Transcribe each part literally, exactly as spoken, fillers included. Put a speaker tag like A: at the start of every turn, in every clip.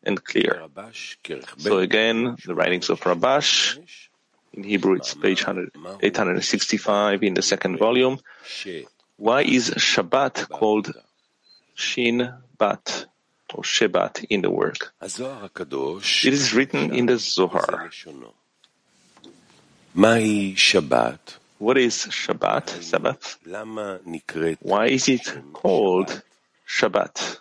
A: and clear. So again, the writings of Rabash, in Hebrew it's page eight hundred sixty-five in the second volume. Why is Shabbat called Shin Bat or Shebat in the work? It is written in the Zohar. What is Shabbat, Sabbath? Why is it called Shabbat?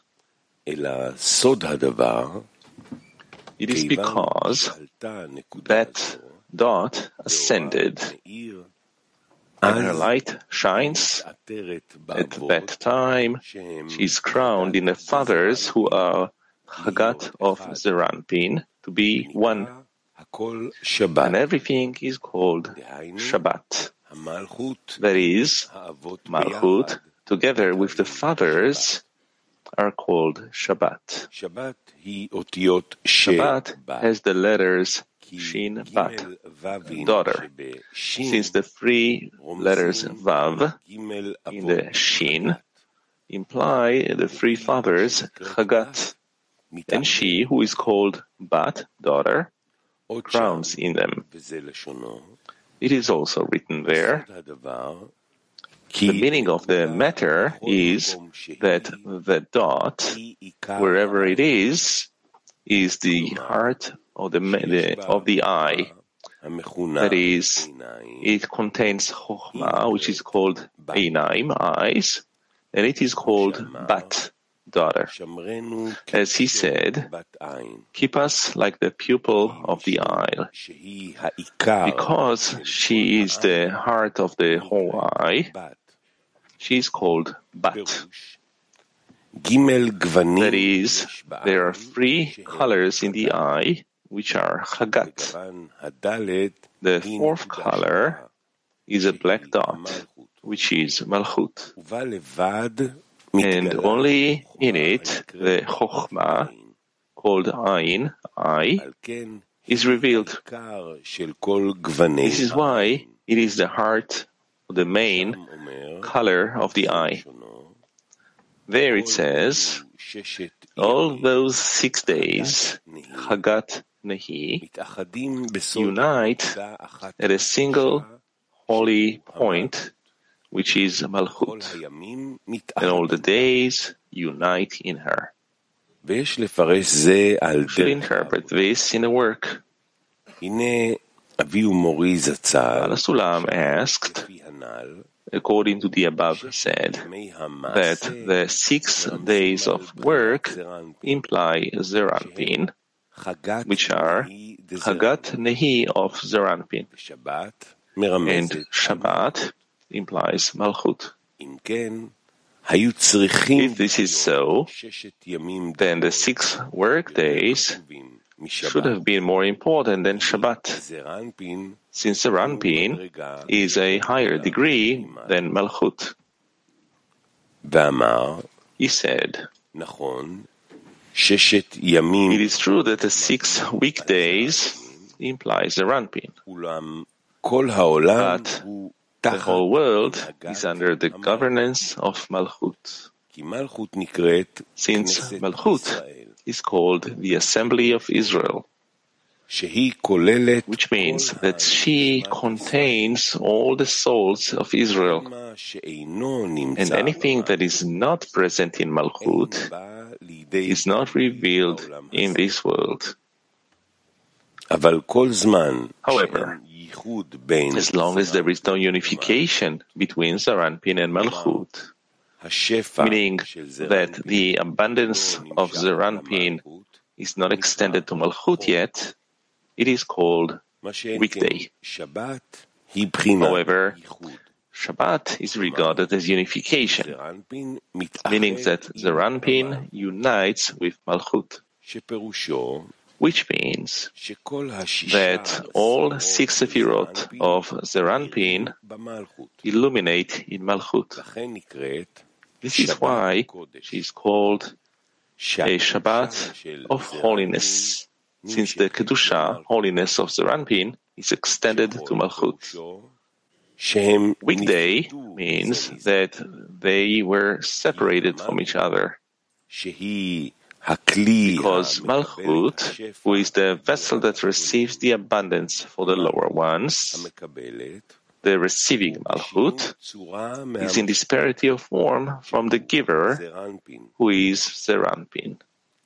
A: It is because that dot ascended, and her light shines. At that time, she is crowned in the fathers who are Chagat of Zeranpin to be one, and everything is called Shabbat. That is, Malchut, together with the fathers, are called Shabbat. Shabbat has the letters Shin Bat, daughter, since the three letters Vav in the Shin imply the three fathers Chagat, and she, who is called Bat, daughter, crowns in them. It is also written there. The meaning of the matter is that the dot, wherever it is, is the heart of the, the of the eye. That is, it contains Chokhmah, which is called Einaim, eyes, and it is called Bat, daughter. As he said, keep us like the pupil of the eye. Because she is the heart of the whole eye, she is called Bat. That is, there are three colors in the eye, which are Chagat. The fourth color is a black dot, which is Malchut. And only in it, the Chokhmah, called Ayin, eye, is revealed. This is why it is the heart, the main color of the eye. There it says, all those six days, Chagat Nehi, unite at a single holy point, which is Malchut, and all the days unite in her. We should interpret this in a work. Baal HaSulam asked, according to the above said, that the six days of work imply Zeranpin, which are Chagat Nehi of Zeranpin, and Shabbat implies Malchut. If this is so, then the six work days should have been more important than Shabbat, since Zeranpin is a higher degree than Malchut. He said, it is true that the six weekdays implies Zeranpin, but the whole world is under the governance of Malchut, since Malchut is called the Assembly of Israel, which means that she contains all the souls of Israel, and anything that is not present in Malchut is not revealed in this world. However, as long as there is no unification between Zeranpin and Malchut, meaning that the abundance of Zeranpin is not extended to Malchut yet, it is called weekday. However, Shabbat is regarded as unification, meaning that Zeranpin unites with Malchut, which means that all six Sefirot of Zeranpin illuminate in Malchut. This is why she is called a Shabbat of holiness, since the Kedusha, holiness of Zeranpin, is extended to Malchut. Weekday means that they were separated from each other. Because Malchut, who is the vessel that receives the abundance for the lower ones, the receiving Malchut, is in disparity of form from the giver, who is Zeranpin.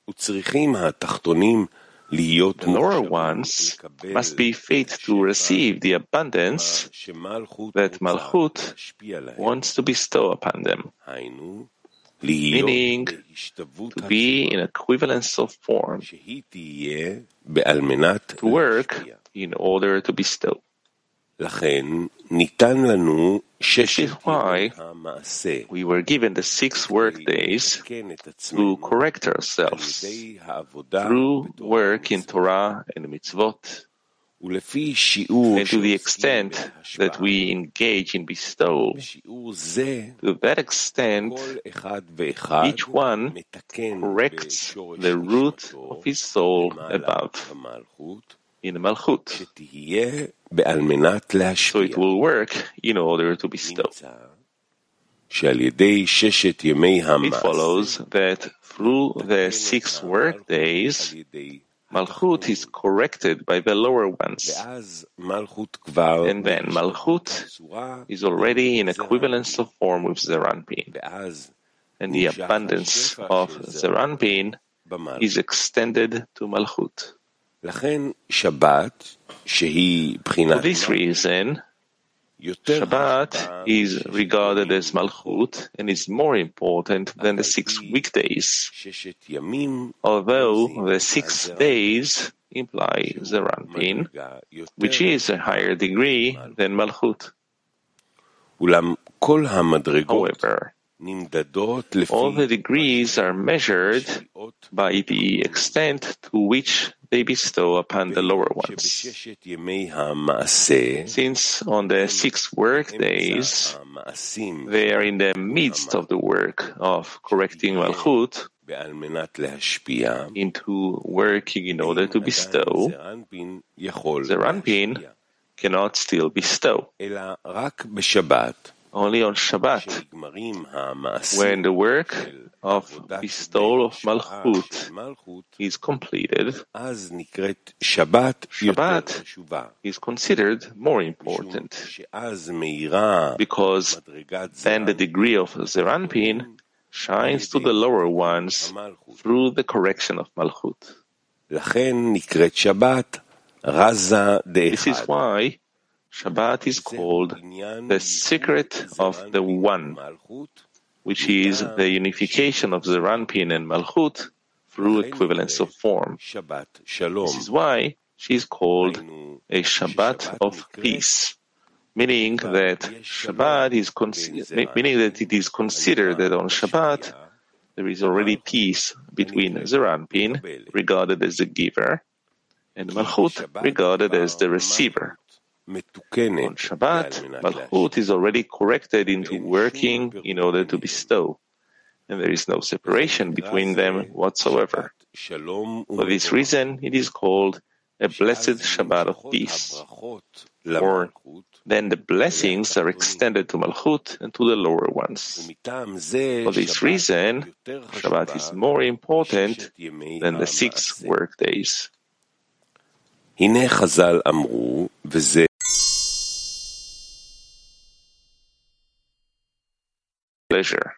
A: The lower ones must be fit to receive the abundance that Malchut wants to bestow upon them, meaning to be in equivalence of form, to work in order to bestow. This is why we were given the six work days to correct ourselves through work in Torah and mitzvot, and to the extent that we engage in bestow, to that extent each one corrects the root of his soul above, in Malchut, so it will work in order to bestow. It follows that through the six work days, Malchut is corrected by the lower ones, and then Malchut is already in equivalence of form with Zeranpin, and the abundance of Zeranpin is extended to Malchut. For this reason, Shabbat is regarded as Malchut and is more important than the six weekdays, although the six days imply Zeranpin, which is a higher degree than Malchut. However, all the degrees are measured by the extent to which they bestow upon the lower ones. Since on the six work days, they are in the midst of the work of correcting Malchut into working in order to bestow, Zeranpin cannot still bestow. Only on Shabbat, when the work of bestowal of Malchut is completed, Shabbat is considered more important, because then the degree of Zeranpin shines to the lower ones through the correction of Malchut. This is why Shabbat is called the secret of the One, which is the unification of Zeranpin and Malchut through equivalence of form. This is why she is called a Shabbat of peace, meaning that Shabbat is con- meaning that it is considered that on Shabbat there is already peace between Zeranpin, regarded as the giver, and Malchut, regarded as the receiver. On Shabbat, Malchut is already corrected into working in order to bestow, and there is no separation between them whatsoever. For this reason, it is called a blessed Shabbat of peace. Or then the blessings are extended to Malchut and to the lower ones. For this reason, Shabbat is more important than the six work days. Pleasure.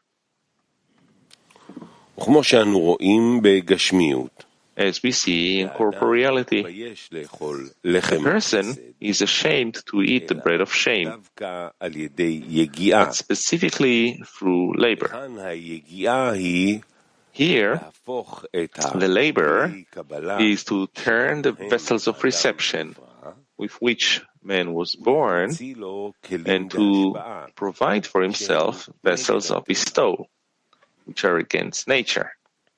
A: As we see in corporeality, a person is ashamed to eat the bread of shame, but specifically through labor. Here, the labor is to turn the vessels of reception with which man was born and to provide for himself vessels of bestowal, which are against nature.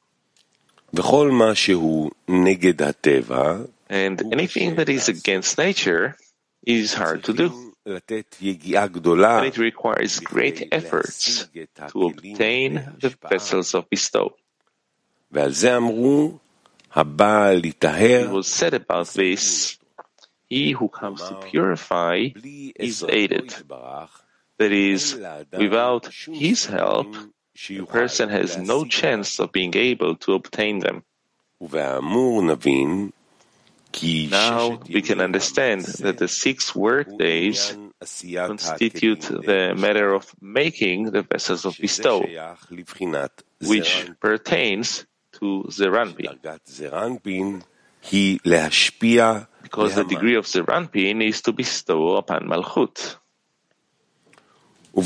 A: And anything that is against nature is hard to do, and it requires great efforts to obtain the vessels of bestowal. It was said about this, he who comes to purify is aided. That is, without his help, the person has no chance of being able to obtain them. Now we can understand that the six work days constitute the matter of making the vessels of bestowal, which pertains to Zeranpin, because the degree of Zeranpin is to bestow upon Malchut. In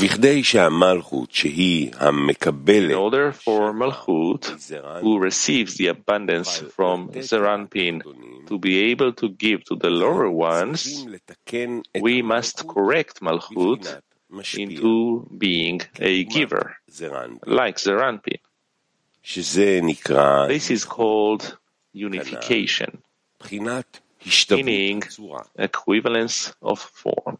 A: order for Malchut, who receives the abundance from Zeranpin, to be able to give to the lower ones, we must correct Malchut into being a giver, like Zeranpin. This is called unification, meaning equivalence of form.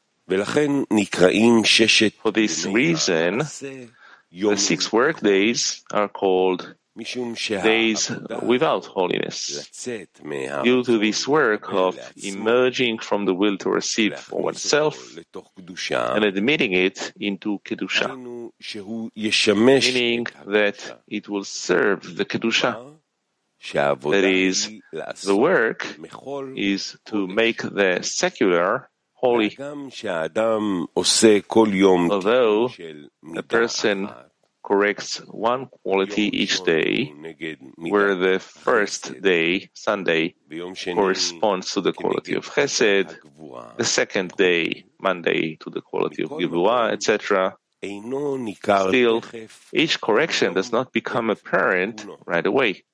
A: For this reason, the six work days are called days without holiness, due to this work of emerging from the will to receive for oneself and admitting it into Kedusha, meaning that it will serve the Kedusha. That is, the work is to make the secular holy. Although a person corrects one quality each day, where the first day, Sunday, corresponds to the quality of Chesed, the second day, Monday, to the quality of Gevurah, et cetera, still, each correction does not become apparent right away.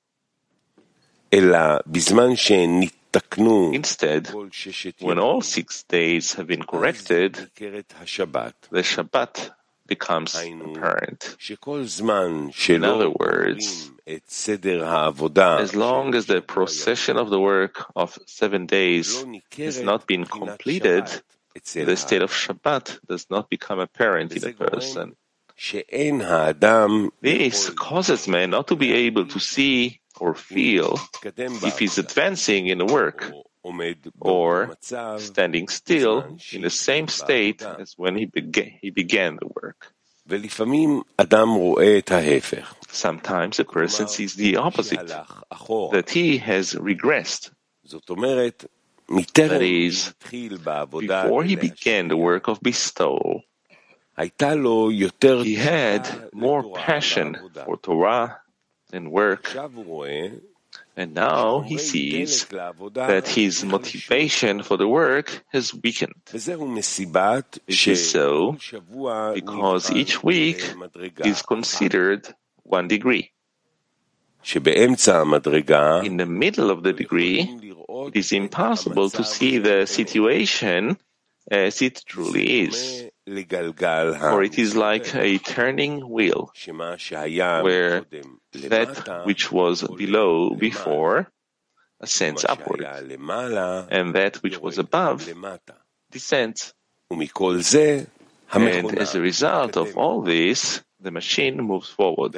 A: Instead, when all six days have been corrected, the Shabbat becomes apparent. In other words, as long as the procession of the work of seven days has not been completed, the state of Shabbat does not become apparent in a person. This causes man not to be able to see or feel if he's advancing in the work or standing still in the same state as when he, bega- he began the work. Sometimes a person sees the opposite, that he has regressed. That is, before he began the work of bestowal, he had more passion for Torah and work, and now he sees that his motivation for the work has weakened. This is so because each week is considered one degree. In the middle of the degree, it is impossible to see the situation as it truly is, for it is like a turning wheel, where that which was below before ascends upward, and that which was above descends. And as a result of all this, the machine moves forward.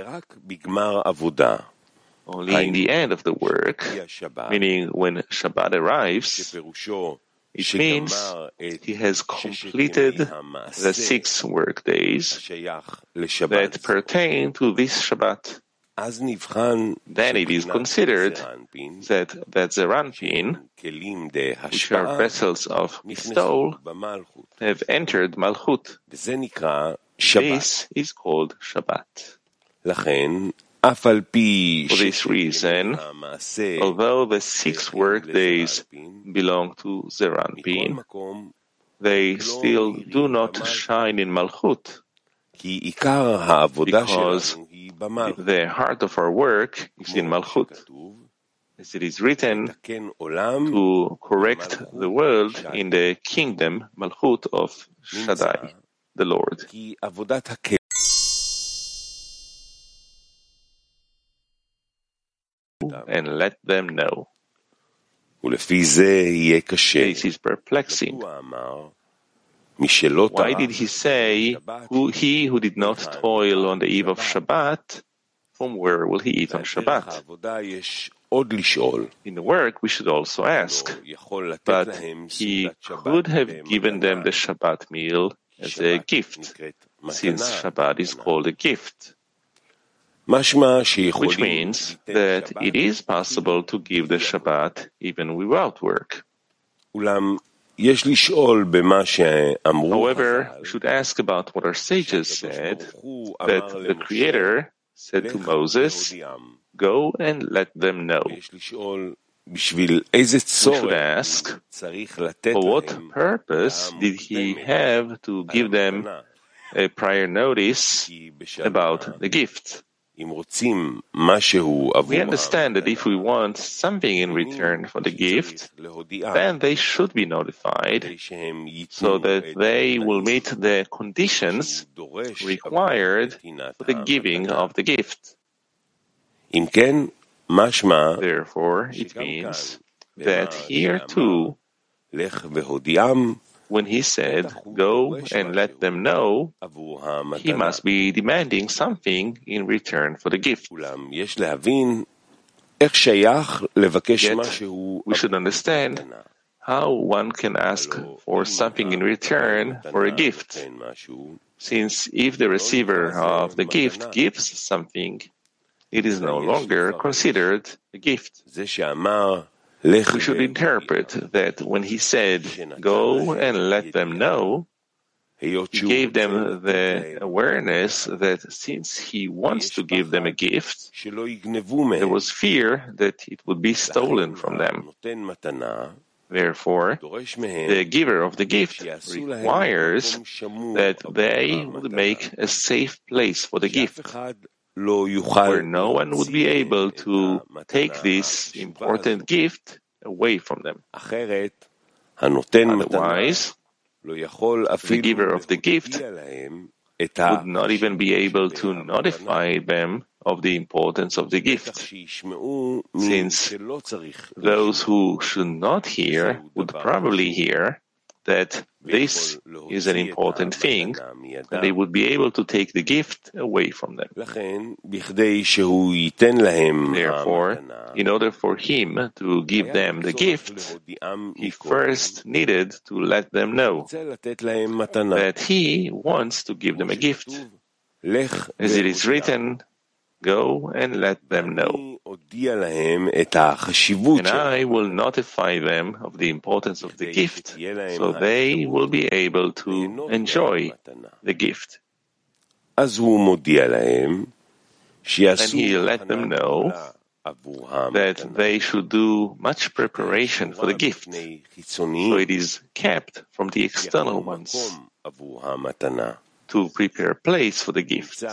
A: Only in the end of the work, meaning when Shabbat arrives, it means he has completed the six work days that pertain to this Shabbat. Then it is considered that that Zeranpin, which are vessels of bestowal, have entered Malchut. This is called Shabbat. For this reason, although the six work days belong to Zeranpin, they still do not shine in Malchut, because the heart of our work is in Malchut, as it is written, to correct the world in the kingdom, Malchut of Shaddai, the Lord. And let them know. This is perplexing. Why did he say, who, he who did not toil on the eve of Shabbat, from where will he eat on Shabbat? In the work, we should also ask, but he could have given them the Shabbat meal as a gift, since Shabbat is called a gift. which means that it is possible to give the Shabbat even without work. However, we should ask about what our sages said, that the Creator said to Moses, "Go and let them know." We should ask, for what purpose did he have to give them a prior notice about the gift? We understand that if we want something in return for the gift, then they should be notified so that they will meet the conditions required for the giving of the gift. Therefore, it means that here too, when he said, "Go and let them know," he must be demanding something in return for the gift. Yet, we should understand how one can ask for something in return for a gift, since if the receiver of the gift gives something, it is no longer considered a gift. We should interpret that when he said, "Go and let them know," he gave them the awareness that since he wants to give them a gift, there was fear that it would be stolen from them. Therefore, the giver of the gift requires that they would make a safe place for the gift, where no one would be able to take this important gift away from them. Otherwise, the giver of the gift would not even be able to notify them of the importance of the gift, since those who should not hear would probably hear that this is an important thing, and they would be able to take the gift away from them. Therefore, in order for him to give them the gift, he first needed to let them know that he wants to give them a gift. As it is written, "Go and let them know. And I will notify them of the importance of the gift, so they will be able to enjoy the gift." And he let them know that they should do much preparation for the gift, so it is kept from the external ones, to prepare a place for the gift.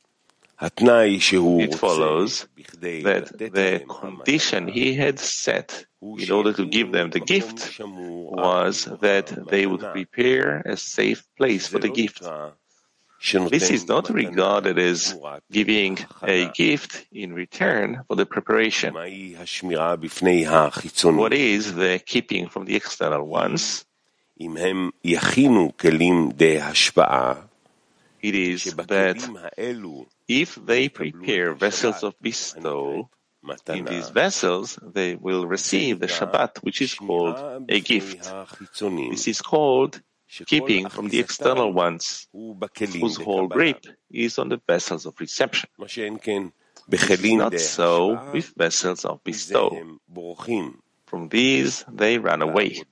A: It follows that the condition he had set in order to give them the gift was that they would prepare a safe place for the gift. This is not regarded as giving a gift in return for the preparation. What is the keeping from the external ones? It is that if they prepare vessels of bestow, in these vessels they will receive the Shabbat, which is called a gift. This is called keeping from the external ones, whose whole grip is on the vessels of reception. It is not so with vessels of bestow. From these they run away.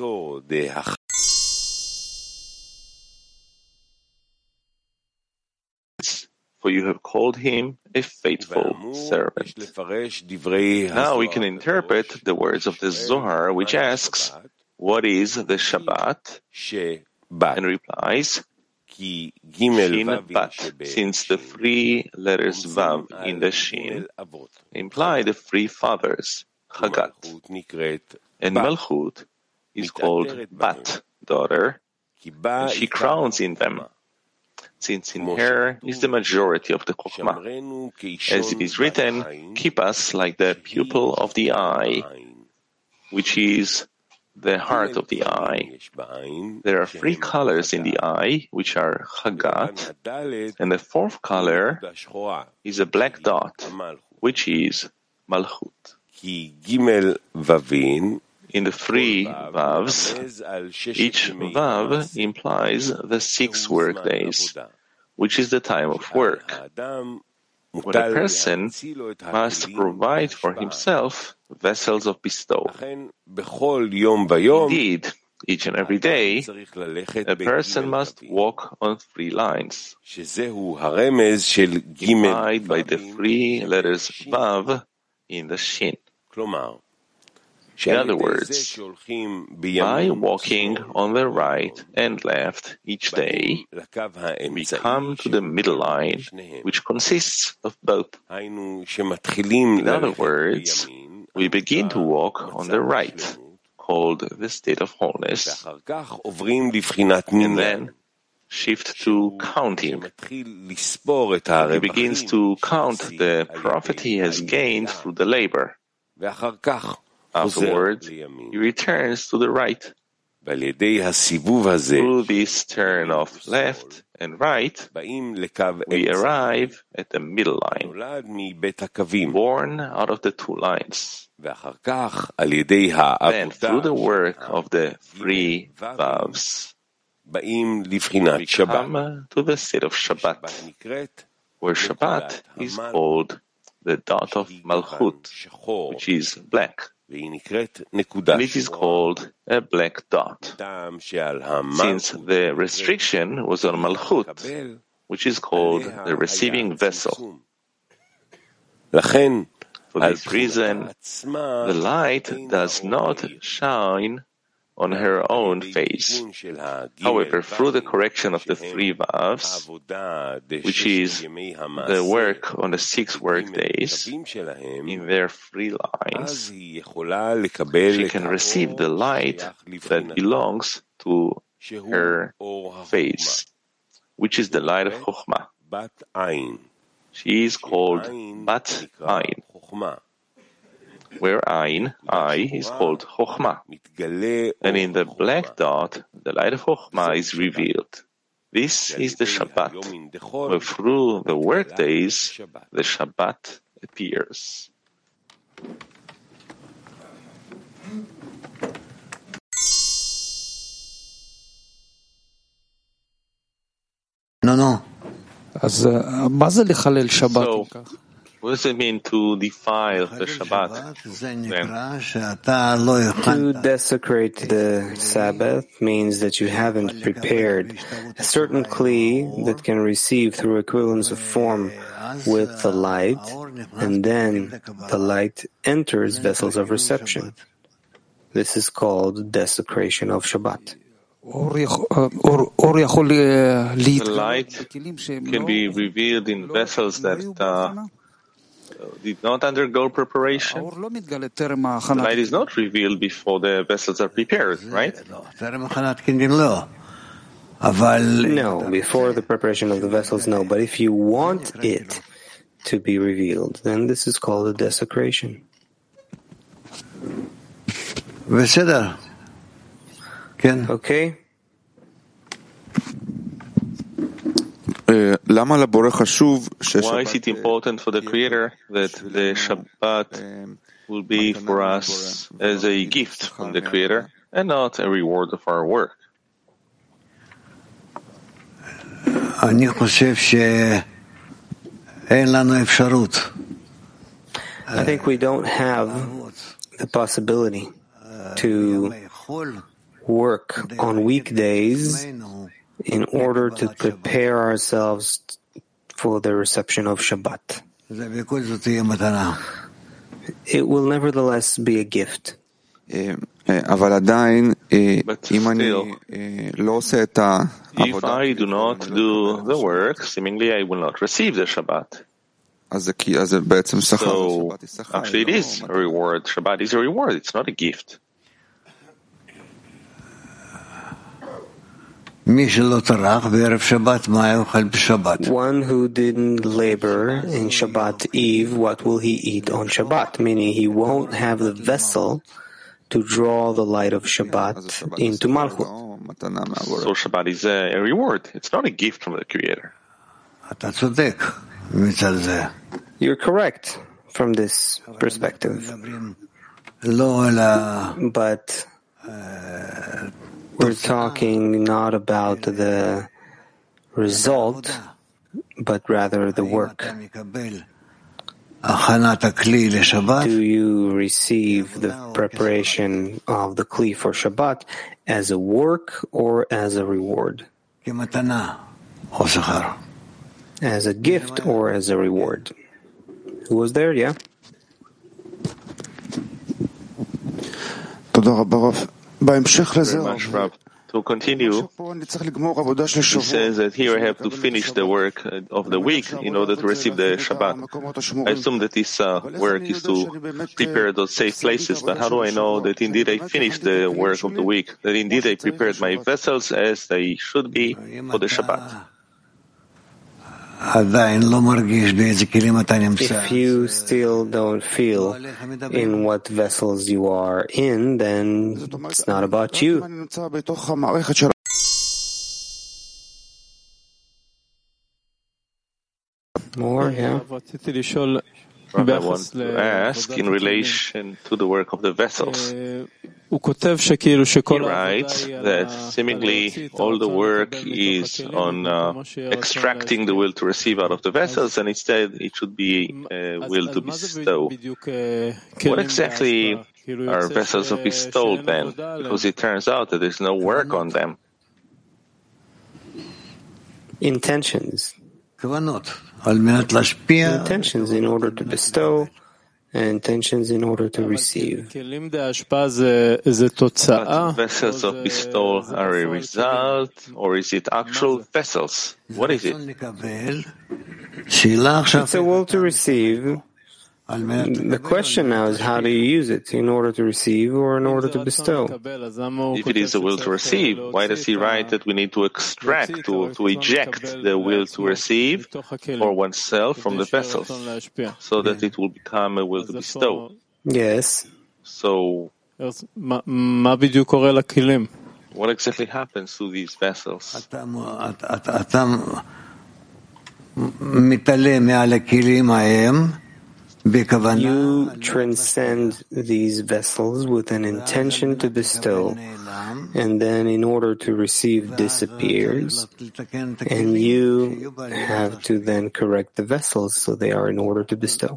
A: For you have called him a faithful servant. Now we can interpret the words of the Zohar, which asks, "What is the Shabbat?" and replies, Shin Bat, since the three letters Vav in the Shin imply the three fathers, Chagat, and Malchut is called Bat, daughter, and she crowns in them, since in her is the majority of the Chokhmah. As it is written, "Keep us like the pupil of the eye," which is the heart of the eye. There are three colors in the eye, which are Chagat, and the fourth color is a black dot, which is Malchut. In the three Vavs, each Vav implies the six work days, which is the time of work. when a person must provide for himself vessels of bestowal. Indeed, each and every day, a person must walk on three lines, implied by the three letters Vav in the Shin. In other words, by walking on the right and left each day, we come to the middle line, which consists of both. In other words, we begin to walk on the right, called the state of wholeness, and then shift to counting. He begins to count the profit he has gained through the labor. Afterwards, he returns to the right. Through this turn of left and right, we arrive at the middle line, born out of the two lines. Then, through the work of the three Vavs, we come to the state of Shabbat, where Shabbat is called the dot of Malchut, which is black. And it is called a black dot, since the restriction was on Malchut, which is called the receiving vessel. For this reason, the light does not shine on her own face. However, through the correction of the three Vavs, which is the work on the six work days, in their three lines, she can receive the light that belongs to her face, which is the light of Chokhmah. She is called Bat Ayin, where Ayin, I, is called Chokhmah. And in the black dot, the light of Chokhmah is revealed. This is the Shabbat, where through the work days, the Shabbat appears.
B: No, no.
C: So, what does it mean to defile the Shabbat?
D: To desecrate the Sabbath means that you haven't prepared a certain kli that can receive through equivalence of form with the light, and then the light enters vessels of reception. This is called desecration of Shabbat.
A: The light can be revealed in vessels that uh, did not undergo preparation. The light is not revealed before the vessels are prepared, right?
D: No, before the preparation of the vessels, no. But if you want it to be revealed, then this is called a desecration. Okay?
A: Why is it important for the Creator that the Shabbat will be for us as a gift from the Creator and not a reward of our work?
B: I
D: think we don't have the possibility to work on weekdays in order to prepare ourselves for the reception of Shabbat. It will nevertheless be a gift.
A: But still, if I do not do the work, seemingly I will not receive the Shabbat. So, actually it is a reward. Shabbat is a reward, it's not a gift.
D: One who didn't labor in Shabbat Eve, what will he eat on Shabbat? Meaning he won't have the vessel to draw the light of Shabbat into Malchut.
A: So Shabbat is a reward. It's not a gift from the Creator.
D: You're correct from this perspective. But we're talking not about the result, but rather the work. Do you receive the preparation of the Kli for Shabbat as a work or as a reward? As a gift or as a reward? Who was there? Yeah?
A: Very much, Rav. To continue, he says that here I have to finish the work of the week in order to receive the Shabbat. I assume that this uh, work is to prepare those safe places, but how do I know that indeed I finished the work of the week, that indeed I prepared my vessels as they should be for the Shabbat?
D: If you still don't feel in what vessels you are in, then it's not about you. More, yeah.
A: Rabbi, I want to ask in relation to the work of the vessels. He writes that seemingly all the work is on uh, extracting the will to receive out of the vessels, and instead it should be uh, will to bestow. What exactly are vessels of bestow then? Because it turns out that there's no work on them.
D: Intentions. Intentions in order to bestow, and intentions in order to receive.
A: But vessels of bestowal are a result, or is it actual vessels? What is it?
D: It's a will to receive. The question now is, how do you use it? In order to receive or in order to bestow?
A: If it is a will to receive, why does he write that we need to extract, to, to eject the will to receive for oneself from the vessels, so that it will become a will to bestow?
D: Yes.
A: So, what exactly happens to these vessels?
D: You transcend these vessels with an intention to bestow, and then in order to receive disappears, and you have to then correct the vessels so they are in order to bestow.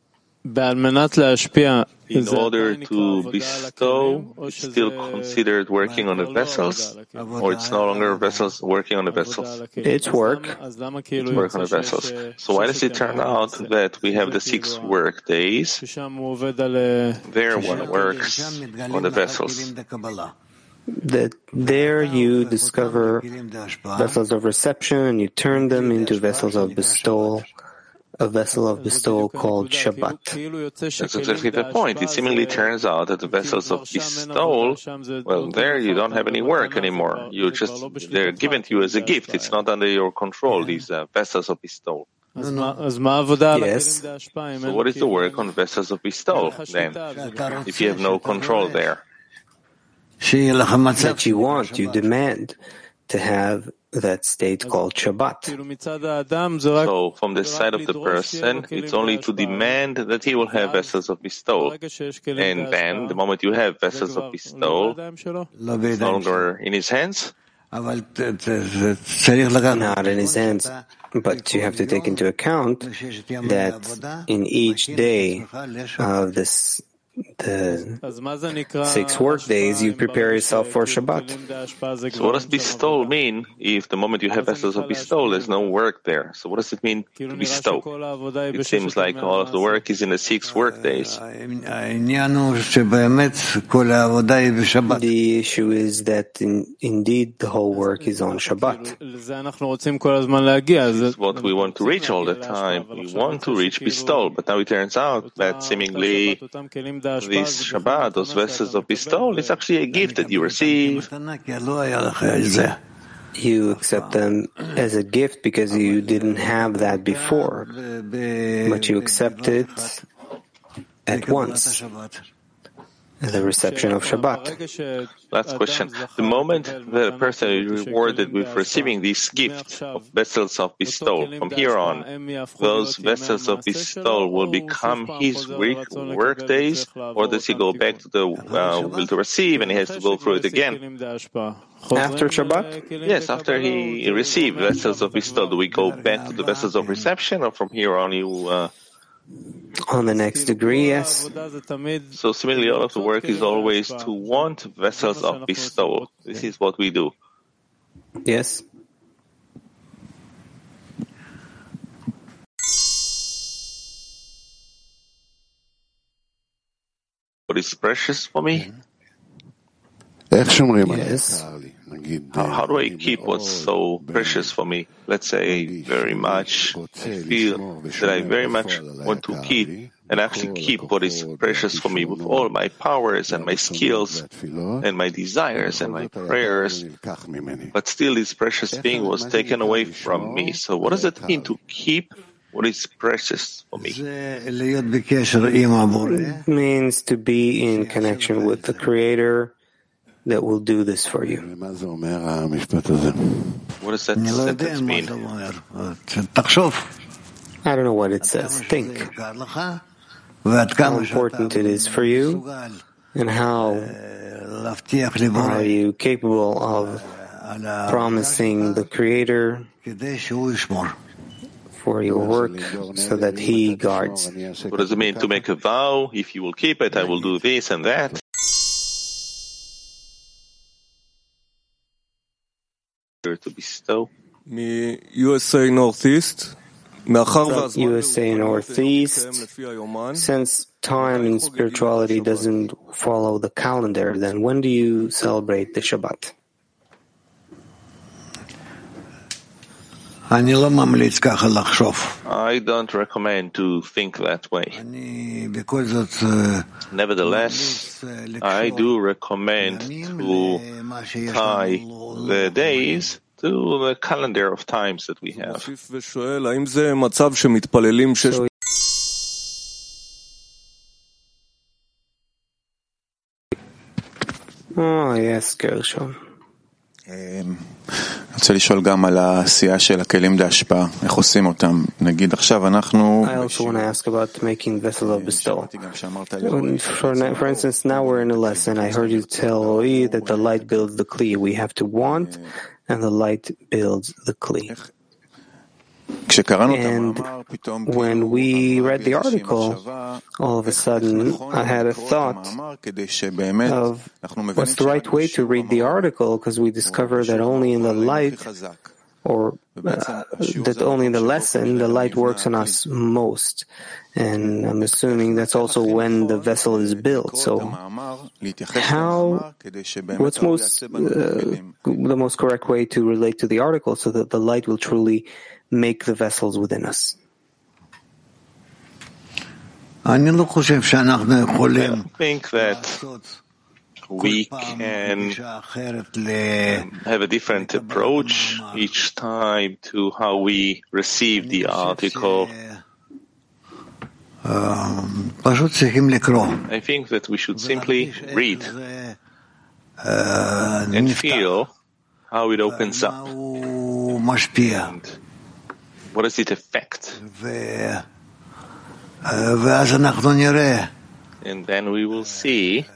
A: In order to bestow, it's still considered working on the vessels, or it's no longer vessels working on the vessels?
D: It's work.
A: It's work on the vessels. So why does it turn out that we have the six work days? There one works on the vessels.
D: That there you discover vessels of reception and you turn them into vessels of bestowal. A vessel of bestowal called Shabbat.
A: That's exactly the point. It seemingly turns out that the vessels of bestowal, well, there you don't have any work anymore. You just, they're given to you as a gift. It's not under your control, these uh, vessels of bestowal.
D: Yes.
A: So what is the work on vessels of bestowal then, if you have no control there?
D: That you want, you demand to have that state called Shabbat.
A: So, from the side of the person, it's only to demand that he will have vessels of bestowal. And then, the moment you have vessels of bestowal, it's no longer in his hands?
D: Not in his hands, but you have to take into account that in each day of this the six work days, you prepare yourself for Shabbat.
A: So what does bestow mean if the moment you have vessels of bestow, there's no work there? So what does it mean to bestow? It seems like all of the work is in the six work days.
D: The issue is that in, indeed the whole work is on Shabbat.
A: This is what we want to reach all the time. We want to reach bestow, but now it turns out that seemingly this Shabbat, those vessels of bestowal, it's actually a gift that you receive.
D: You accept them as a gift because you didn't have that before, but you accept it at once. the reception of Shabbat.
C: Last question. The moment that a person is rewarded with receiving this gift of vessels of bestowal, from here on, those vessels of bestowal will become his work, work days, or does he go back to the uh, will to receive and he has to go through it again?
D: After Shabbat?
C: Yes, after he received vessels of bestowal, do we go back to the vessels of reception, or from here on you... Uh,
D: On the next degree, yes.
C: So similarly, all of the work is always to want vessels of bestowal. This is what we do.
D: Yes.
C: What is precious for me?
D: Yes.
C: How, how do I keep what's so precious for me? Let's say very much, I feel that I very much want to keep and actually keep what is precious for me with all my powers and my skills and my desires and my prayers. But still this precious thing was taken away from me. So what does it mean to keep what is precious for me?
D: It means to be in connection with the Creator that will do this for you.
C: What does that sentence mean?
D: I don't know what it says. Think how important it is for you and how are you capable of promising the Creator for your work so that He guards.
C: What does it mean to make a vow? If you will keep it, I will do this and that. To bestow.
E: U S A Northeast.
D: U S A Northeast. Since time in spirituality doesn't follow the calendar, then when do you celebrate the Shabbat?
C: I don't recommend to think that way. Nevertheless, I do recommend to tie the days to the calendar of times that we have.
D: So, oh, yes, Gershon.
F: רוצה לשאול גם על העשייה של הכלים להשפעה, איך עושים אותם? נגיד עכשיו אנחנו...
D: I also want to ask about making vessels of bestowal. For, for instance, now we're in a lesson. I heard you tell Ro'i that the light builds the Kli. We have to want, and the light builds the Kli. And when we read the article, all of a sudden I had a thought of what's the right way to read the article, because we discover that only in the light, or uh, that only in the lesson, the light works on us most. And I'm assuming that's also when the vessel is built. So how, what's most, uh, the most correct way to relate to the article so that the light will truly make the vessels within us?
C: I think that we can have a different approach each time to how we receive the article. I think that we should simply read and feel how it opens up. And what does it affect? And then we will see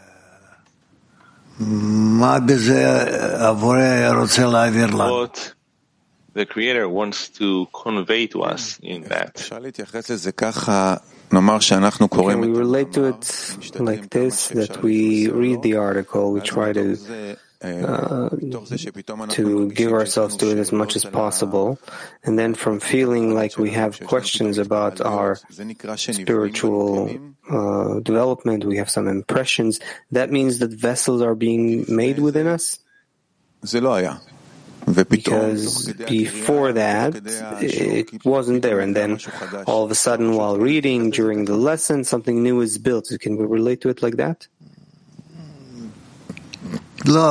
C: what the Creator wants to convey to us in that.
D: Can we relate to it like this, that we read the article, we try to Uh, to give ourselves to it as much as possible, and then from feeling like we have questions about our spiritual uh, development, we have some impressions, that means that vessels are being made within us? Because before that, it wasn't there, and then all of a sudden while reading during the lesson, something new is built. Can we relate to it like that?
C: No,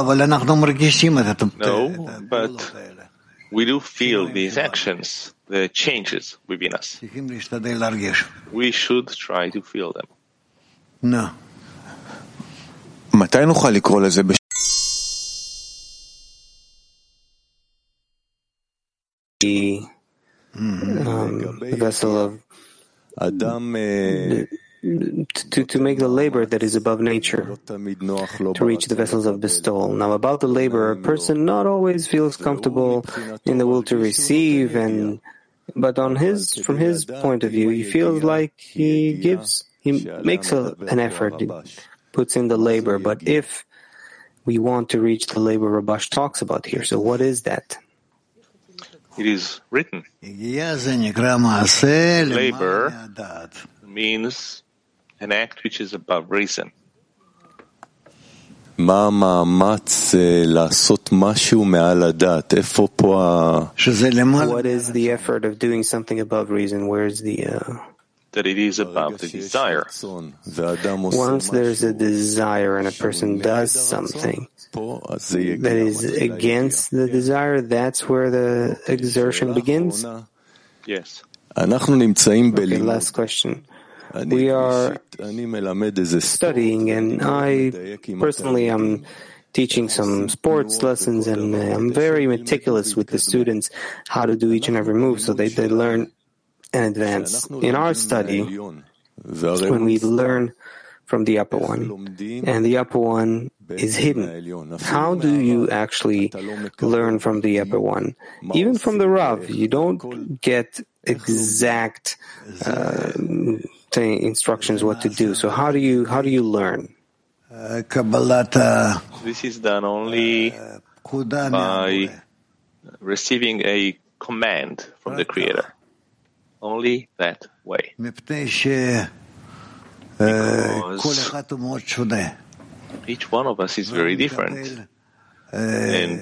C: but we do feel these actions, the changes within us. We should try to feel them.
B: No.
F: מתי נוכל לקרוא לזה?
D: The um, vessel of to, to make the labor that is above nature, to reach the vessels of bestowal. Now, about the labor, a person not always feels comfortable in the will to receive, and but on his, from his point of view, he feels like he gives, he makes a, an effort, he puts in the labor. But if we want to reach the labor Rabash talks about here, so what is that?
A: It is written. Labor means an act which is above reason.
C: מה המאמץ לעשות משהו מעל הדעת? איפה פה ה...
D: What is the effort of doing something above reason? Where is the... Uh...
A: That it is above the desire.
D: Once there's a desire and a person does something that is against the desire, that's where the exertion begins?
A: Yes.
D: Okay, last question. We are studying, and I personally am teaching some sports lessons, and I'm very meticulous with the students how to do each and every move so they, they learn in advance. In our study, when we learn from the upper one, and the upper one is hidden, how do you actually learn from the upper one? Even from the Rav, you don't get exact uh, instructions what to do. So how do you how do you learn?
A: This is done only by receiving a command from the Creator. Only that way. Because each one of us is very different. And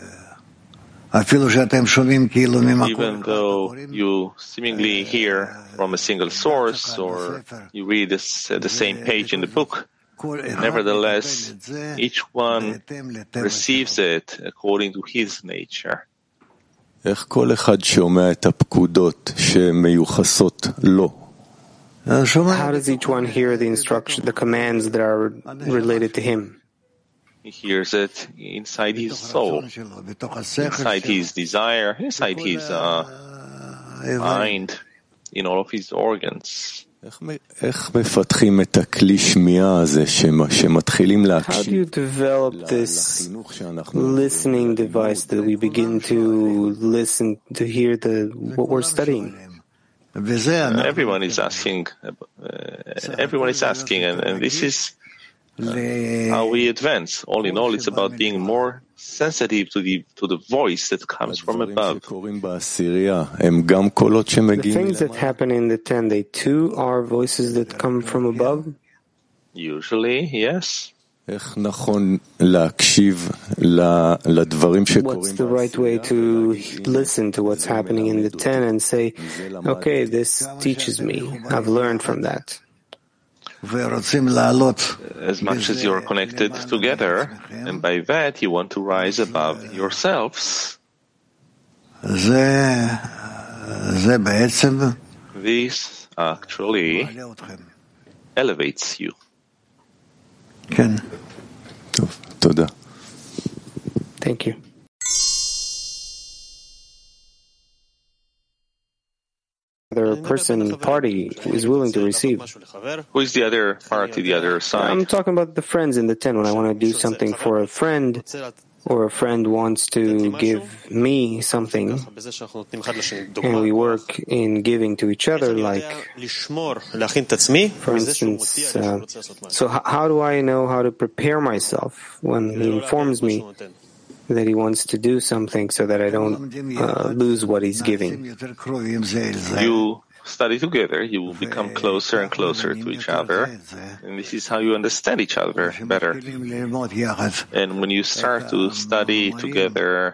A: even though you seemingly hear from a single source or you read this, uh, the same page in the book, nevertheless, each one receives it according to his nature.
C: איך כל אחד שומע את הפקודות שמיוחסות לו?
D: How does each one hear the instruction, the commands that are related to him?
A: He hears it inside his soul, inside his desire, inside his uh, mind, in all of his organs.
C: איך מפתחים את הכלי שמיעה הזה שמתחילים
D: How do you develop this listening device that we begin to listen, to hear the what we're studying?
A: Uh, everyone is asking, uh, everyone is asking, and, and this is uh, how we advance. All in all, it's about being more sensitive to the to the voice that comes from above.
D: The things that happen in the ten, they too are voices that come from above?
A: Usually, yes.
C: What's the
D: right way to listen to what's happening in the ten and say, okay, this teaches me, I've learned from that?
A: As much as you're connected together, and by that you want to rise above yourselves. This actually elevates you.
D: Thank you. Other person, party, who is willing to receive.
A: Who is the other party, the other side?
D: I'm talking about the friends in the ten. When I want to do something for a friend, or a friend wants to give me something, and we work in giving to each other, like, for instance, uh, so h- how do I know how to prepare myself when he informs me that he wants to do something so that I don't uh, lose what he's giving?
A: You study together, you will become closer and closer to each other, and this is how you understand each other better. And when you start to study together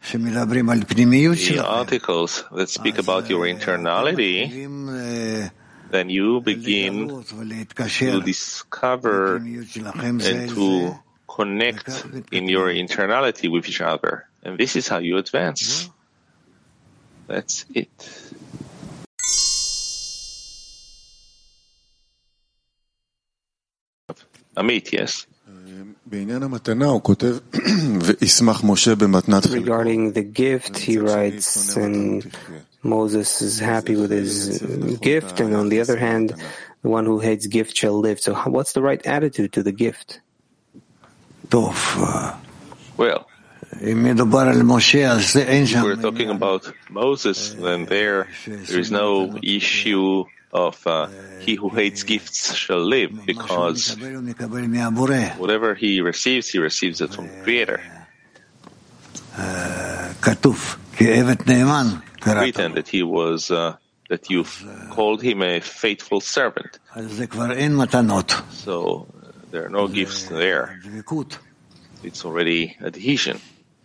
A: the articles that speak about your internality, then you begin to discover and to connect in your internality with each other. And this is how you advance. That's it. Amit, yes.
D: Regarding the gift, he writes, and Moses is happy with his gift, and on the other hand, the one who hates gift shall live. So what's the right attitude to the gift?
A: Well, if we're talking about Moses, then there, there is no issue of uh, he who hates gifts shall live, because whatever he receives, he receives it from the Creator. Written that he was, uh, that you've called him a faithful servant. So there are no gifts there. It's already adhesion.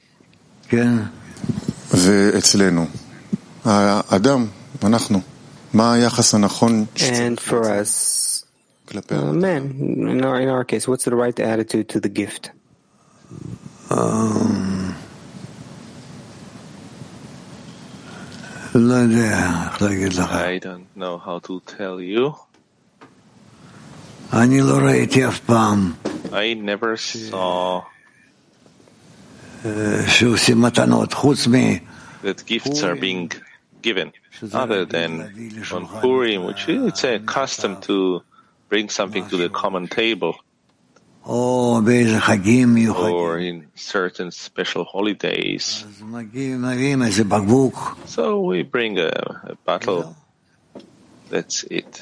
F: ואצלנו, האדם, אנחנו, מה היחס הנכון?
D: And for us, uh, men, in our, in our case, what's the right attitude to the gift?
B: Um,
A: I don't know how to tell you.
B: I
A: never saw that gifts are being given, other than on Purim, which it's a custom to bring something to the common table, or in certain special holidays. So we bring a, a bottle. That's it.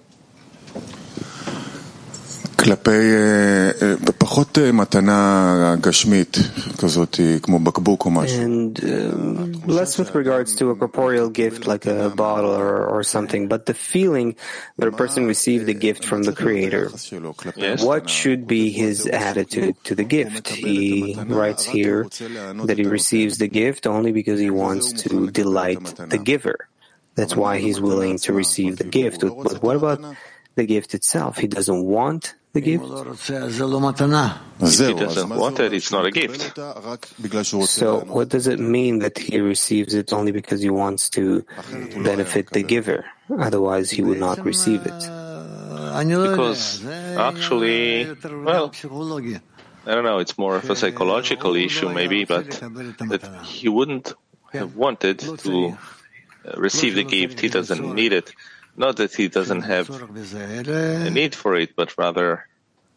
F: כלפי פחות מתנה גשמית כזאת כמו בקבוק או משהו.
D: And uh, less with regards to a corporeal gift like a bottle or, or something, but the feeling that a person received the gift from the Creator.
A: Yes.
D: What should be his attitude to the gift? He writes here that he receives the gift only because he wants to delight the giver. That's why he's willing to receive the gift. But what about the gift itself? He doesn't want the gift?
A: If he doesn't want it, it's not a gift.
D: So what does it mean that he receives it only because he wants to benefit the giver? Otherwise he would not receive it.
A: Because actually, well, I don't know, it's more of a psychological issue maybe, but that he wouldn't have wanted to receive the gift. He doesn't need it. Not that he doesn't have a need for it, but rather,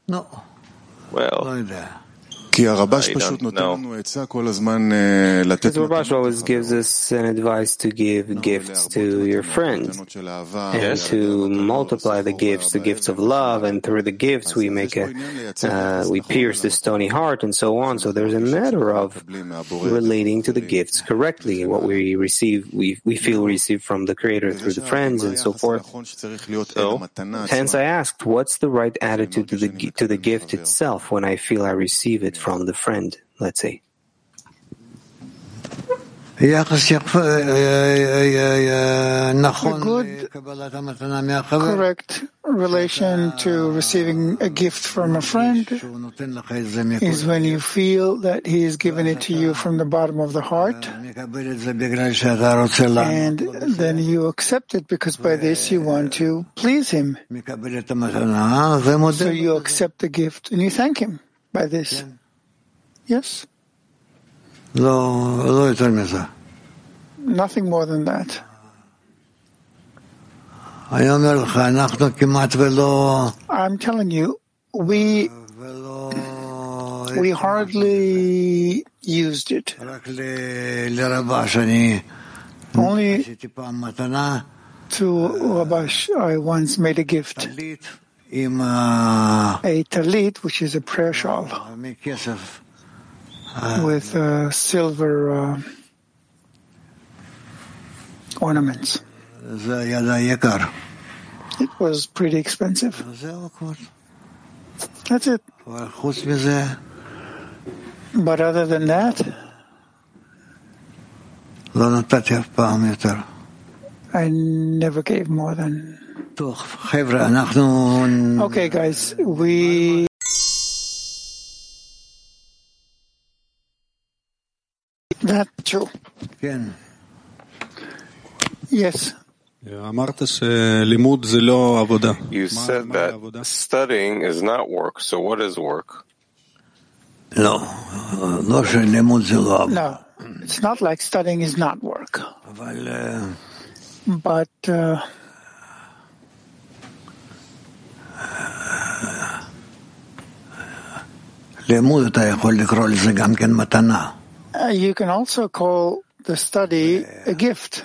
A: well, I don't know.
D: Because Rabash always gives us an advice to give gifts to your friends and to multiply the gifts, the gifts of love, and through the gifts we make a, uh, we pierce the stony heart and so on. So there's a matter of relating to the gifts correctly, what we receive, we, we feel received from the Creator through the friends and so forth. So, hence I asked, what's the right attitude to the, to the gift itself when I feel I receive it from the friend, let's say?
B: A good, correct relation to receiving a gift from a friend is when you feel that he is giving it to you from the bottom of the heart, and then you accept it because by this you want to please him. So you accept the gift and you thank him by this. Yes? Nothing more than that. I'm telling you, we we hardly used it. Only to Rabash I once made a gift. A talit, which is a prayer shawl, with uh, silver uh, ornaments. It was pretty expensive. That's it. But other than that, I never gave more than. Okay, guys, we. That's true. Yes.
C: You said that studying is not work, so what is work?
B: No, it's not like studying is not work. But uh, Uh, you can also call the study a gift.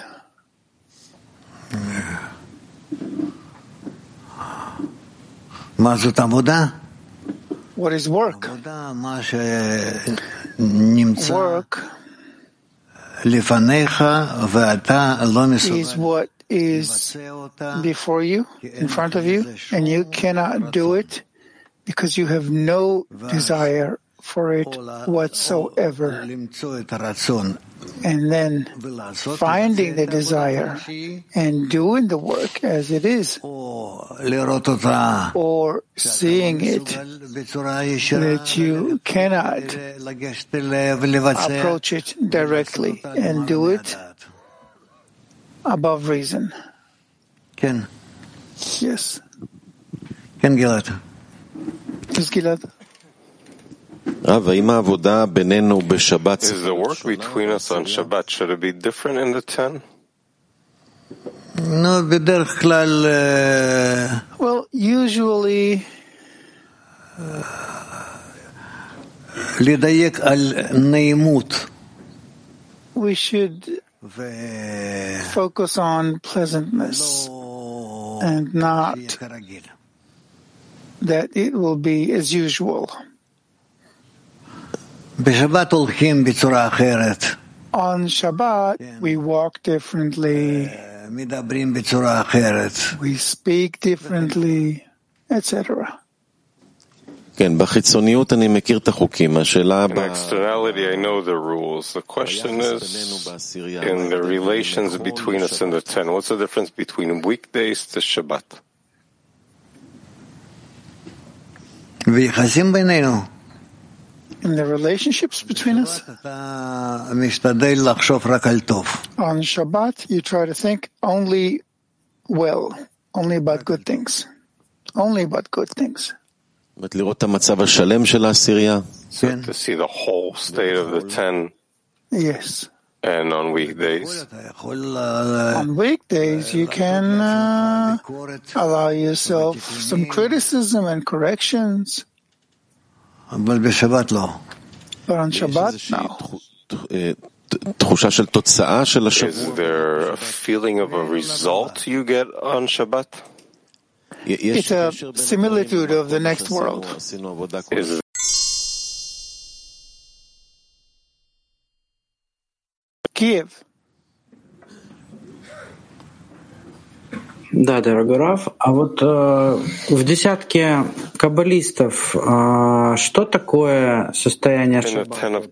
B: What is work? Work is what is before you, in front of you, and you cannot do it because you have no desire for it whatsoever. And then finding the desire and doing the work as it is, or seeing it that you cannot approach it directly and do it above reason.
G: Ken.
B: Yes.
G: Ken Gilad.
B: Yes, Gilad.
C: Is the work between us on Shabbat, should it be different in the ten?
G: No,
B: well, usually we should focus on pleasantness and not that it will be as usual. On Shabbat, we walk differently, we speak differently, et cetera.
C: In externality, I know the rules. The question is, in the relations between us and the ten, what's the difference between weekdays to Shabbat?
B: In the relationships between us, on Shabbat, you try to think only well, only about good things, only about good things.
C: So to see the whole state of the ten.
B: Yes.
C: And on weekdays?
B: On weekdays, you can uh, allow yourself some criticism and corrections. But on Shabbat,
C: no. Is there a feeling of a result you get on Shabbat?
B: It's a similitude of the next world.
C: Is
B: Kiev.
H: Да, дорогой Рав, а вот э, в десятке каббалистов э, что такое состояние Шаббата?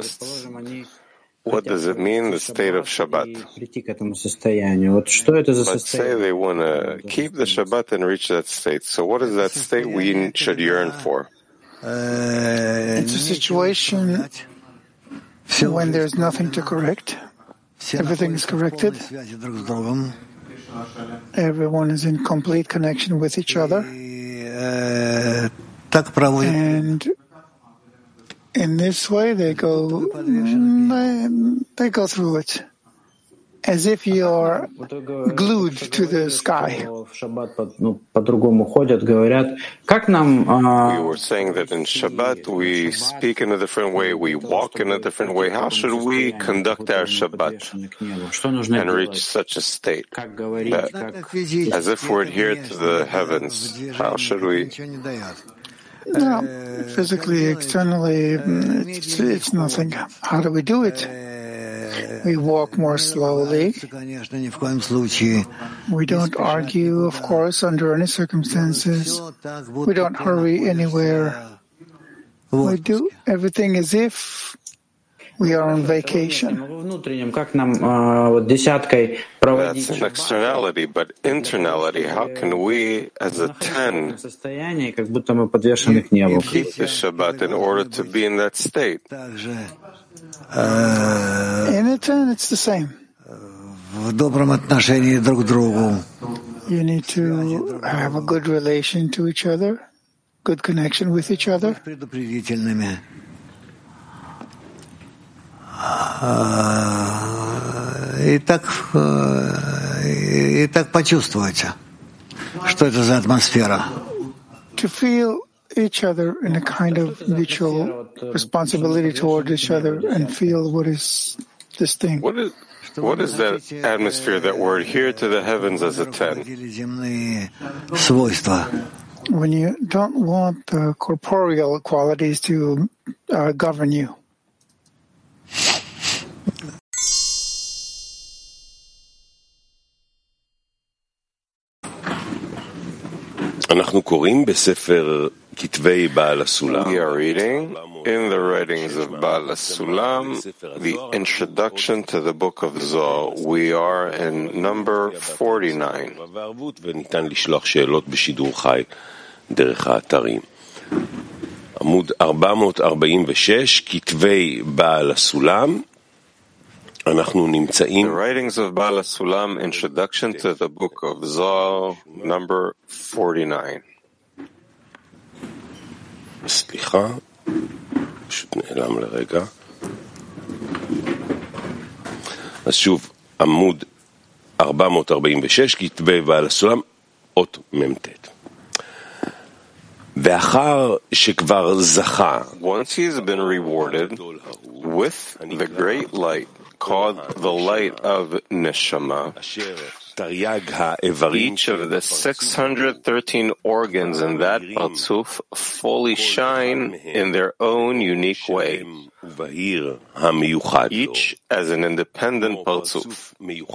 C: What does it mean, the state of Shabbat?
H: Прийти к этому состоянию. Вот что это за
C: Let's say they want to keep the Shabbat and reach that state. So what is that state we should yearn for?
B: It's a situation when there's nothing to correct. Everything is corrected. Everyone is in complete connection with each other. And in this way, they go, they, they go through it as if you're glued to the sky.
H: We were saying
C: that in Shabbat we speak in a different way, we walk in a different way. How should we conduct our Shabbat and reach such a state that, as if we're here to the heavens? How should we?
B: No, physically, externally, it's, it's nothing. How do we do it? We walk more slowly. We don't argue, of course, under any circumstances. We don't hurry anywhere. We do everything as if we are on vacation.
C: That's an externality, but internality, how can we, as a ten, keep the Shabbat in order to be in that state?
B: In a ten, it's the same. You need to have a good relation to each other, good connection with each other,
G: и так, и так почувствуете, что это за атмосфера.
B: To feel each other in a kind of mutual responsibility toward each other and feel what is this thing.
C: What is, what is that atmosphere that we're here to the heavens as a ten?
B: When you don't want the corporeal qualities to uh, govern you.
I: We are reading in the writings of Baal HaSulam, the introduction to the book of Zohar. We are in number forty-nine. עמוד ארבע מאות ארבעים ושש, כתבי בעל הסולם. אנחנו נמצאים... The writings of Baal HaSulam, introduction to the book of Zohar, number forty-nine. סליחה, פשוט נעלם לרגע. אז שוב, עמוד ארבע מאות ארבעים ושש, כתבי בעל הסולם, אות ממתת. ואחר שכבר זכה, once he's been rewarded with the great light called the light of Neshama, each of the six hundred thirteen organs in that Parzuf fully shine in their own unique way, each as an independent Parzuf.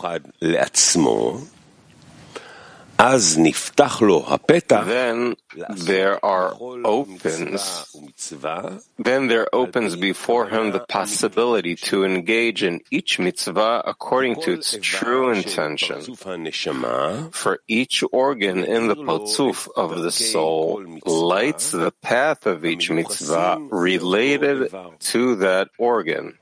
I: Then there are opens, then there opens before him the possibility to engage in each mitzvah according to its true intention. For each organ in the Parzuf of the soul lights the path of each mitzvah related to that organ.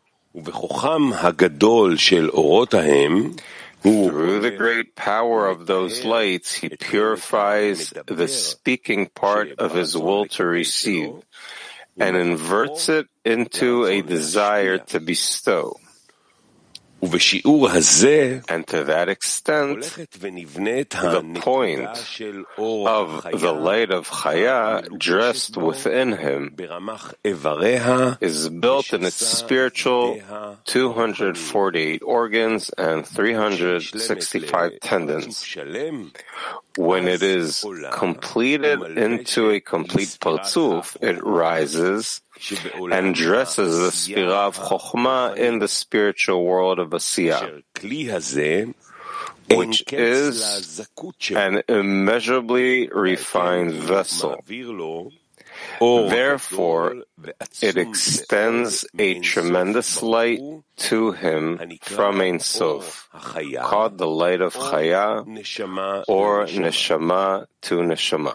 I: Through the great power of those lights, he purifies the speaking part of his will to receive and inverts it into a desire to bestow. And to that extent, the point of the light of Chaya dressed within him is built in its spiritual two hundred forty-eight organs and three hundred sixty-five tendons. When it is completed into a complete Parzuf, it rises and dresses the Sphira of Chokhmah in the spiritual world of Asiyah, which is an immeasurably refined vessel. Therefore, it extends a tremendous light to him from Ein Sof, called the light of Chaya, or Neshama to Neshama.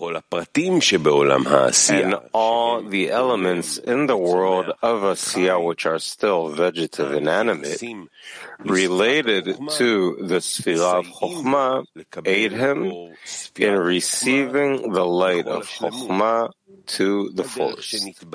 I: And all the elements in the world of Asiyah, which are still vegetative and animate, related to the Sphira of Chokhmah, aid him in receiving the light of Chokhmah to the fullest.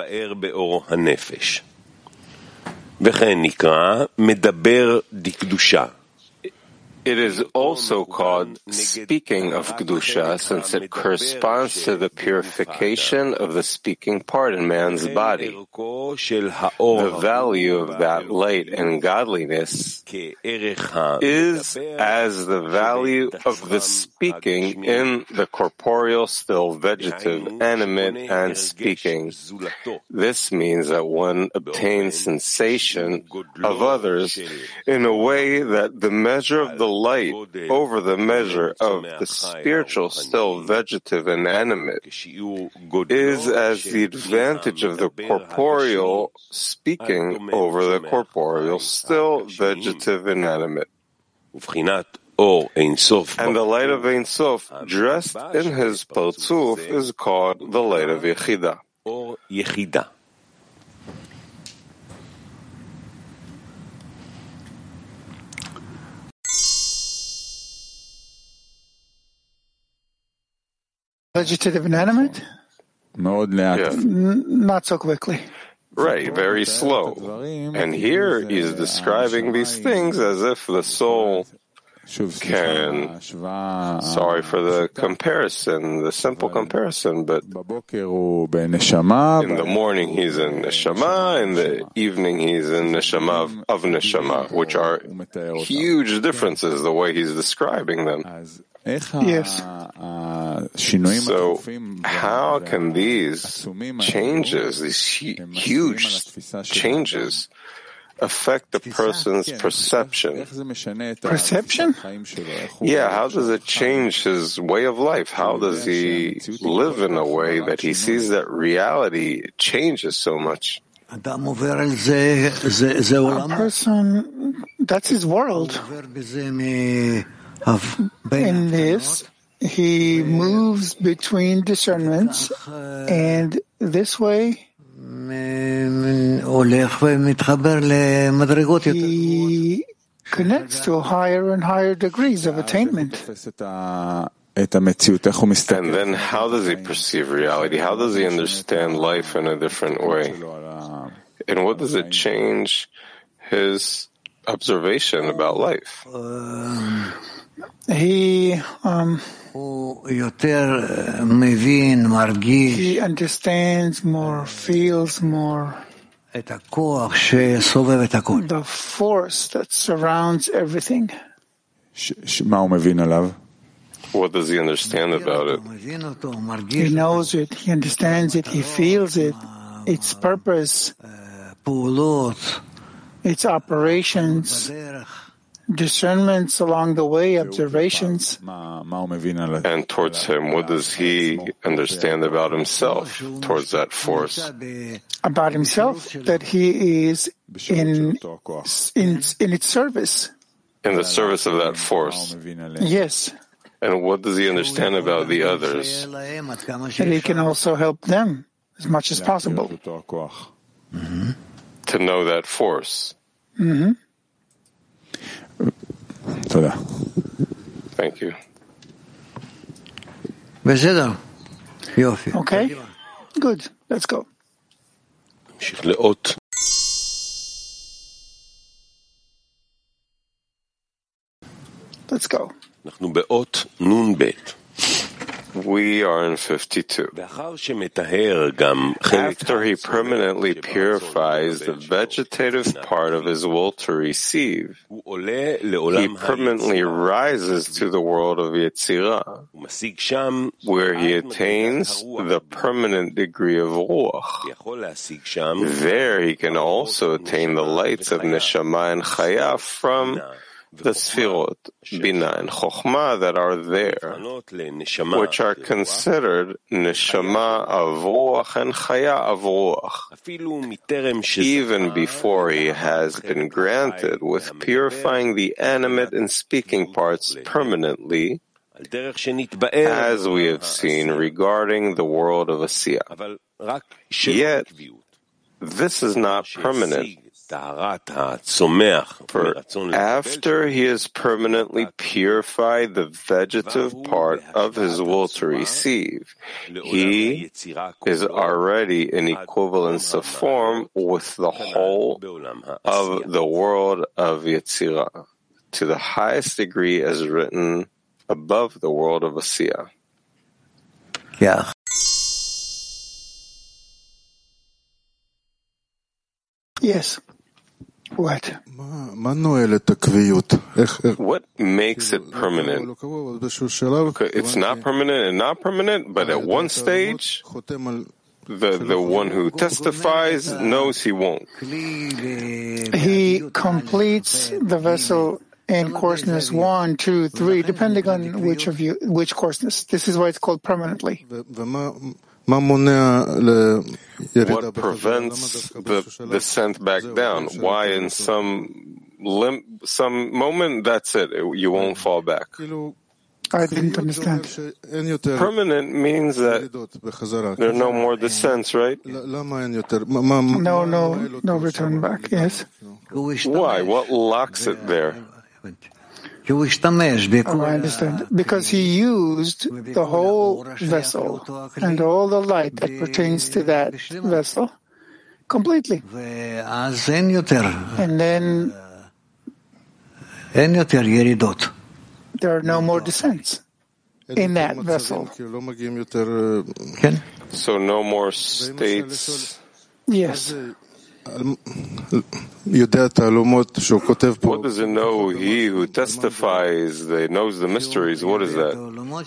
I: It is also called speaking of Kedusha, since it corresponds to the purification of the speaking part in man's body. The value of that light and godliness is as the value of the speaking in the corporeal, still vegetative, animate, and speaking. This means that one obtains sensation of others in a way that the measure of the light over the measure of the spiritual, still vegetative and animate, is as the advantage of the corporeal speaking over the corporeal, still vegetative and animate. And the light of Ein Sof, dressed in his Parzuf, is called the light of Yechidah.
B: Vegetative and animate?
F: מאוד לאט.
B: N- not so quickly.
I: Right, very slow. And here he's describing these things as if the soul can, sorry for the comparison, the simple comparison, but in the morning he's in Neshama, in the evening he's in Neshama of, of Neshama, which are huge differences the way he's describing them.
B: Yes.
I: So how can these changes, these huge changes, affect the person's perception?
B: Perception?
I: Yeah, how does it change his way of life? How does he live in a way that he sees that reality changes so much?
B: A person, that's his world. In this, he moves between discernments, and this way he connects to higher and higher degrees of attainment.
I: And then how does he perceive reality? How does he understand life in a different way? And what does it change his observation about life?
B: He um, he understands more, feels more the force that surrounds everything.
I: What does he understand about it?
B: He knows it, he understands it, he feels it, its purpose, its operations, discernments along the way, observations.
I: And towards him, what does he understand about himself towards that force?
B: About himself, that he is in, in, in its service.
I: In the service of that force.
B: Yes.
I: And what does he understand about the others?
B: That he can also help them as much as possible.
I: Mm-hmm. To know that force.
B: Mm-hmm.
I: Thank you.
B: Okay, good. Let's go. Let's go.
I: We are in fifty-two. After he permanently purifies the vegetative part of his will to receive, he permanently rises to the world of Yetzirah, where he attains the permanent degree of Ruach. There he can also attain the lights of Neshama and Chaya from the Sfirot, Bina and Chokhmah that are there, which are considered Neshama of Ruach and Chaya of Ruach, even before he has been granted with purifying the animate and speaking parts permanently, as we have seen regarding the world of Asiya. Yet, this is not permanent. For after he has permanently purified the vegetative part of his will to receive, he is already in equivalence of form with the whole of the world of Yetzirah, to the highest degree as written above the world of Asiya.
G: Yeah.
B: Yes. What?
I: What makes it permanent? It's not permanent and not permanent, but at one stage, the, the one who testifies knows he won't.
B: He completes the vessel in coarseness one, two, three, depending on which of you, which coarseness. This is why it's called permanently.
I: What prevents the descent back down? Why in some limp, some moment, that's it, you won't fall back?
B: I didn't understand.
I: Permanent means that there are no more descents, right?
B: No, no, no return back, yes.
I: Why? What locks it there?
B: Oh, I understand. Because he used the whole vessel and all the light that pertains to that vessel completely. And then there are no more descents in that vessel.
I: So no more states.
B: Yes.
I: What does it know? He who testifies, that knows the mysteries. What is that?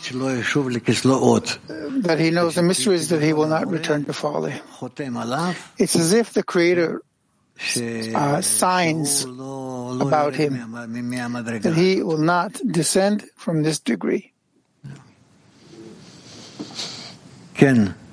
B: That he knows the mysteries, that he will not return to folly. It's as if the Creator uh, signs about him that he will not descend from this degree.
G: Ken.